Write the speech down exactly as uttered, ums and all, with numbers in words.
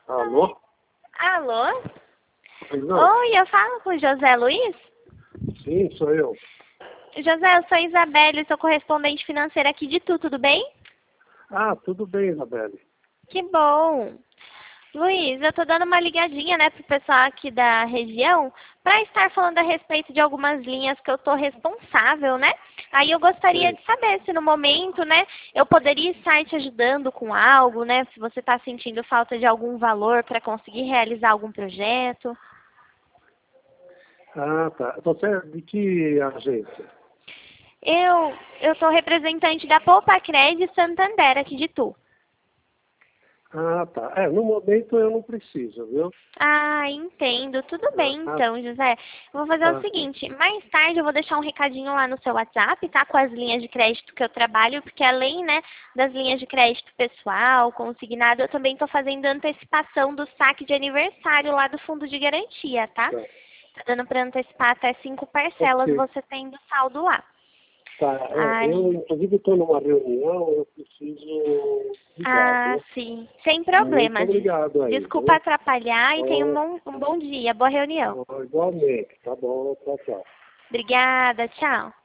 Alô? Alô? Não. Oi, eu falo com o José Luiz? Sim, sou eu. José, eu sou Isabelle, sou correspondente financeira aqui de Tu, tudo bem? Ah, tudo bem, Isabelle. Que bom. Luiz, eu tô dando uma ligadinha, né, pro pessoal aqui da região para estar falando a respeito de algumas linhas que eu tô responsável, né? Aí eu gostaria Sim. de saber se no momento, né, eu poderia estar te ajudando com algo, né? Se você está sentindo falta de algum valor para conseguir realizar algum projeto. Ah, tá. Você é de que agência? Eu eu sou representante da Poupa Cred Santander aqui de Tu. Ah, tá. É, no momento eu não preciso, viu? Ah, entendo. Tudo bem, Ah, então, José. Eu vvou fazer o tá, sim. seguinte, mais tarde eu vou deixar um recadinho lá no seu WhatsApp, tá? Com as linhas de crédito que eu trabalho, porque além, né, das linhas de crédito pessoal, consignado, eu também estou fazendo antecipação do saque de aniversário lá do fundo de garantia, tá? Tá. Tá dando para antecipar até cinco parcelas Ok. você tendo saldo lá. Tá, é, eu Ai, inclusive estou numa reunião, eu preciso ligar, ah, viu? sim. Sem Muito problemas. Des- obrigado aí, Desculpa viu? atrapalhar e tenha um Oh, bom, um bom dia. Boa reunião. oh, igualmente, tá bom, tchau, tchau. Obrigada, tchau.